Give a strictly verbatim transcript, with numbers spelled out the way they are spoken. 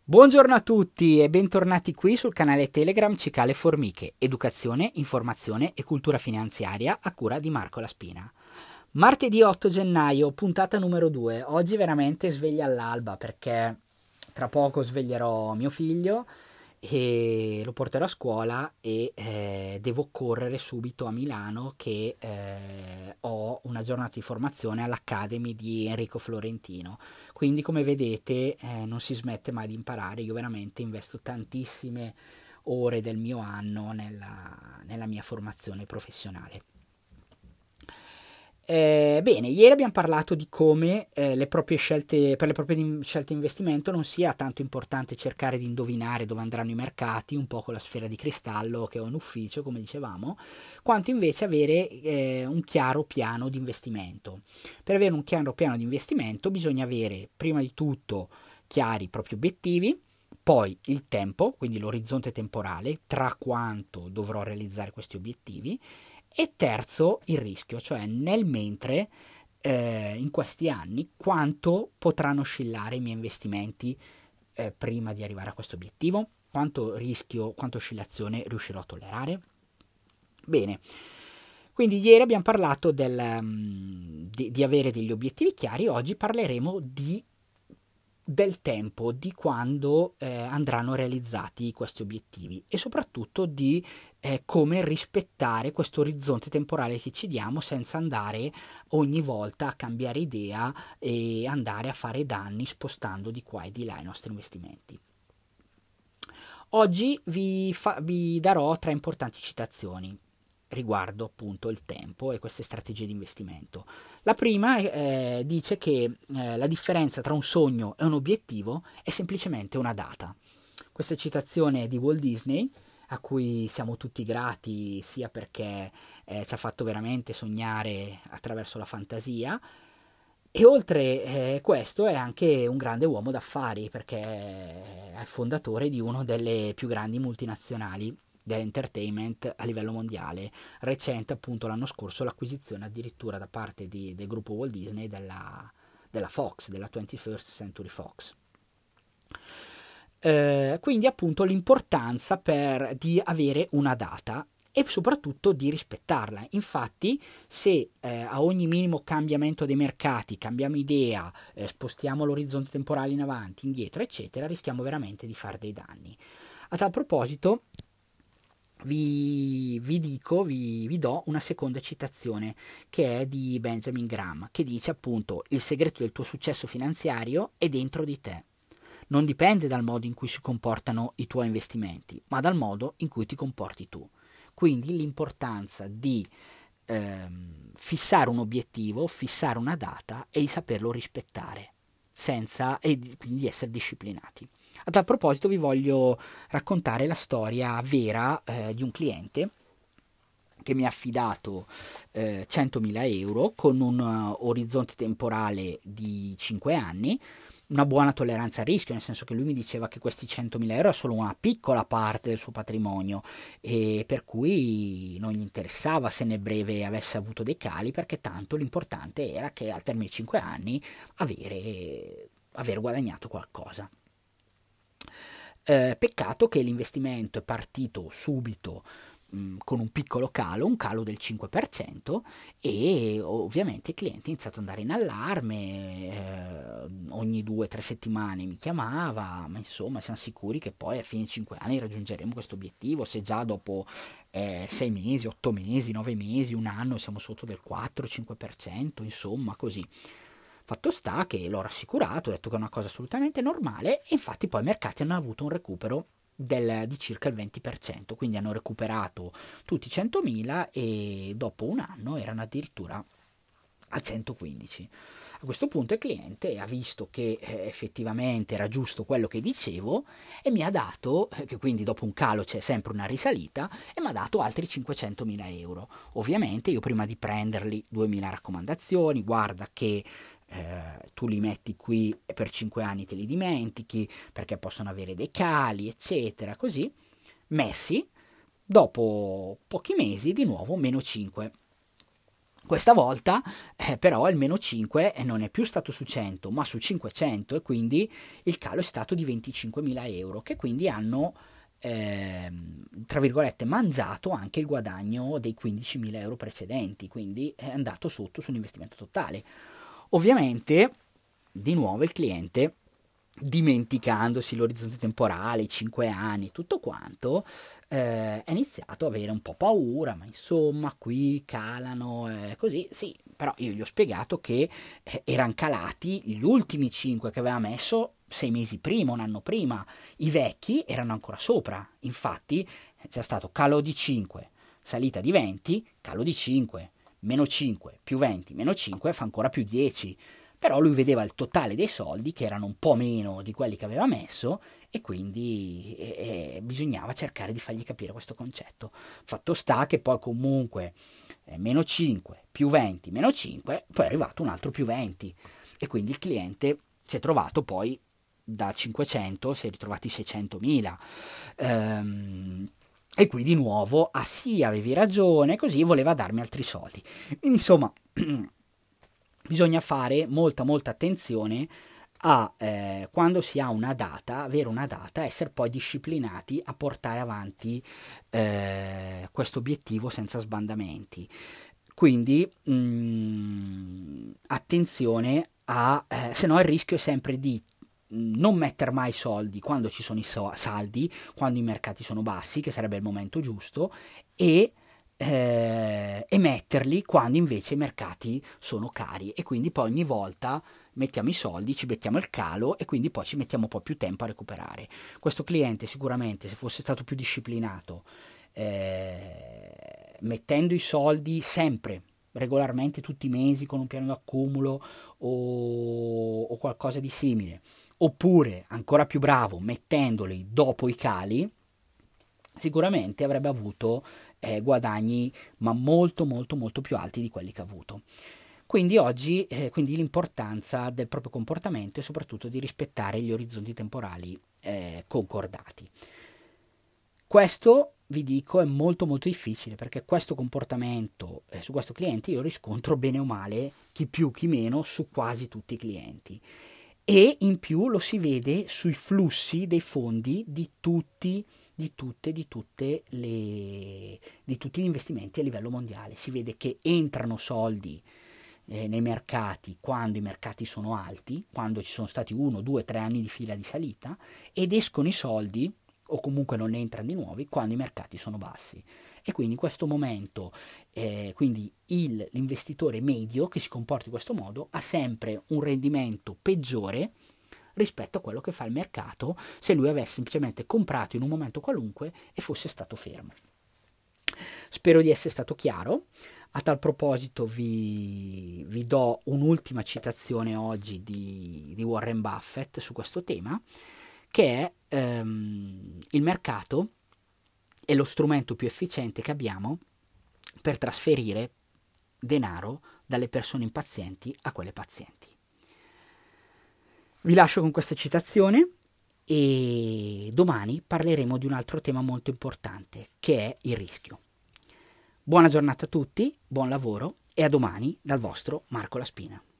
Buongiorno a tutti e bentornati qui sul canale Telegram Cicale Formiche, educazione, informazione e cultura finanziaria a cura di Marco Laspina. Martedì otto gennaio, puntata numero due. Oggi veramente sveglia all'alba perché tra poco sveglierò mio figlio e lo porterò a scuola e eh, devo correre subito a Milano che eh, ho una giornata di formazione all'Academy di Enrico Florentino. Quindi come vedete eh, non si smette mai di imparare. Io veramente investo tantissime ore del mio anno nella, nella mia formazione professionale. Eh, bene, ieri abbiamo parlato di come eh, le proprie scelte, per le proprie di- scelte di investimento non sia tanto importante cercare di indovinare dove andranno i mercati, un po' con la sfera di cristallo che ho in ufficio, come dicevamo, quanto invece avere eh, un chiaro piano di investimento. Per avere un chiaro piano di investimento bisogna avere prima di tutto chiari i propri obiettivi, poi il tempo, quindi l'orizzonte temporale, tra quanto dovrò realizzare questi obiettivi, e terzo il rischio, cioè nel mentre eh, in questi anni quanto potranno oscillare i miei investimenti eh, prima di arrivare a questo obiettivo, quanto rischio, quanto oscillazione riuscirò a tollerare. Bene, quindi ieri abbiamo parlato del, um, di, di avere degli obiettivi chiari, oggi parleremo di del tempo, di quando eh, andranno realizzati questi obiettivi e soprattutto di eh, come rispettare questo orizzonte temporale che ci diamo senza andare ogni volta a cambiare idea e andare a fare danni spostando di qua e di là i nostri investimenti. Oggi vi, fa, vi darò tre importanti citazioni riguardo appunto il tempo e queste strategie di investimento. La prima eh, dice che eh, la differenza tra un sogno e un obiettivo è semplicemente una data. Questa citazione è di Walt Disney, a cui siamo tutti grati sia perché eh, ci ha fatto veramente sognare attraverso la fantasia, e oltre eh, questo è anche un grande uomo d'affari perché è il fondatore di una delle più grandi multinazionali dell'entertainment a livello mondiale. Recente appunto l'anno scorso l'acquisizione addirittura da parte di, del gruppo Walt Disney della, della Fox, della twenty-first Century Fox. Eh, quindi appunto l'importanza per, di avere una data e soprattutto di rispettarla. Infatti, se eh, a ogni minimo cambiamento dei mercati cambiamo idea, eh, spostiamo l'orizzonte temporale in avanti, indietro, eccetera, rischiamo veramente di fare dei danni. A tal proposito, vi, vi dico, vi, vi do una seconda citazione che è di Benjamin Graham, che dice appunto: il segreto del tuo successo finanziario è dentro di te. Non dipende dal modo in cui si comportano i tuoi investimenti, ma dal modo in cui ti comporti tu. Quindi l'importanza di ehm, fissare un obiettivo, fissare una data e di saperlo rispettare, senza, e di, quindi di essere disciplinati. A tal proposito vi voglio raccontare la storia vera eh, di un cliente che mi ha affidato eh, centomila euro con un uh, orizzonte temporale di cinque anni, una buona tolleranza al rischio, nel senso che lui mi diceva che questi centomila euro è solo una piccola parte del suo patrimonio e per cui non gli interessava se nel breve avesse avuto dei cali, perché tanto l'importante era che al termine di cinque anni avere, aver guadagnato qualcosa. Eh, peccato che l'investimento è partito subito mh, con un piccolo calo, un calo del cinque per cento, e ovviamente il cliente ha iniziato ad andare in allarme, eh, ogni due o tre settimane mi chiamava, ma insomma siamo sicuri che poi a fine cinque anni raggiungeremo questo obiettivo, se già dopo eh, sei mesi, otto mesi, nove mesi, un anno siamo sotto del quattro-cinque per cento, insomma così. Fatto sta che l'ho rassicurato, ho detto che è una cosa assolutamente normale e infatti poi i mercati hanno avuto un recupero del, di circa il venti per cento, quindi hanno recuperato tutti i centomila e dopo un anno erano addirittura a centoquindici. A questo punto il cliente ha visto che eh, effettivamente era giusto quello che dicevo e mi ha dato, eh, che quindi dopo un calo c'è sempre una risalita, e mi ha dato altri cinquecentomila euro. Ovviamente io prima di prenderli duemila raccomandazioni, guarda che eh, tu li metti qui e per cinque anni te li dimentichi perché possono avere dei cali, eccetera, così messi, dopo pochi mesi di nuovo meno cinque. Questa volta eh, però il meno cinque non è più stato su cento ma su cinquecento, e quindi il calo è stato di venticinquemila euro, che quindi hanno eh, tra virgolette mangiato anche il guadagno dei quindicimila euro precedenti, quindi è andato sotto sull'investimento totale. Ovviamente di nuovo il cliente, dimenticandosi l'orizzonte temporale, i cinque anni, tutto quanto, eh, è iniziato a avere un po' paura, ma insomma qui calano, eh, così, sì, però io gli ho spiegato che eh, erano calati gli ultimi cinque che aveva messo sei mesi prima, un anno prima, i vecchi erano ancora sopra, infatti c'è stato calo di cinque, salita di venti, calo di cinque, meno cinque, più venti, meno cinque, fa ancora più dieci, però lui vedeva il totale dei soldi che erano un po' meno di quelli che aveva messo, e quindi eh, bisognava cercare di fargli capire questo concetto. Fatto sta che poi comunque eh, meno cinque, più venti, meno cinque, poi è arrivato un altro più venti, e quindi il cliente si è trovato poi da cinquecento, si è ritrovati seicentomila. Ehm, e qui di nuovo, ah sì, avevi ragione, così voleva darmi altri soldi. Quindi insomma bisogna fare molta molta attenzione a eh, quando si ha una data, avere una data, essere poi disciplinati a portare avanti eh, questo obiettivo senza sbandamenti. Quindi mh, attenzione a, eh, se no il rischio è sempre di non mettere mai soldi quando ci sono i so- saldi, quando i mercati sono bassi, che sarebbe il momento giusto, e Eh, e metterli quando invece i mercati sono cari, e quindi poi ogni volta mettiamo i soldi, ci becchiamo il calo e quindi poi ci mettiamo un po' più tempo a recuperare. Questo cliente sicuramente, se fosse stato più disciplinato, eh, mettendo i soldi sempre regolarmente tutti i mesi con un piano d'accumulo o, o qualcosa di simile, oppure ancora più bravo mettendoli dopo i cali, sicuramente avrebbe avuto eh, guadagni ma molto molto molto più alti di quelli che ha avuto. Quindi oggi eh, quindi l'importanza del proprio comportamento e soprattutto di rispettare gli orizzonti temporali eh, concordati. Questo vi dico è molto molto difficile, perché questo comportamento eh, su questo cliente io riscontro bene o male, chi più chi meno, su quasi tutti i clienti, e in più lo si vede sui flussi dei fondi di tutti di tutte, di tutte le di tutti gli investimenti a livello mondiale. Si vede che entrano soldi eh, nei mercati quando i mercati sono alti, quando ci sono stati uno, due, tre anni di fila di salita, ed escono i soldi, o comunque non ne entrano di nuovi, quando i mercati sono bassi. E quindi in questo momento eh, quindi il, l'investitore medio che si comporta in questo modo ha sempre un rendimento peggiore rispetto a quello che fa il mercato se lui avesse semplicemente comprato in un momento qualunque e fosse stato fermo. Spero di essere stato chiaro. A tal proposito vi, vi do un'ultima citazione oggi di, di Warren Buffett su questo tema, che è ehm, il mercato è lo strumento più efficiente che abbiamo per trasferire denaro dalle persone impazienti a quelle pazienti. Vi lascio con questa citazione e domani parleremo di un altro tema molto importante, che è il rischio. Buona giornata a tutti, buon lavoro e a domani dal vostro Marco La Spina.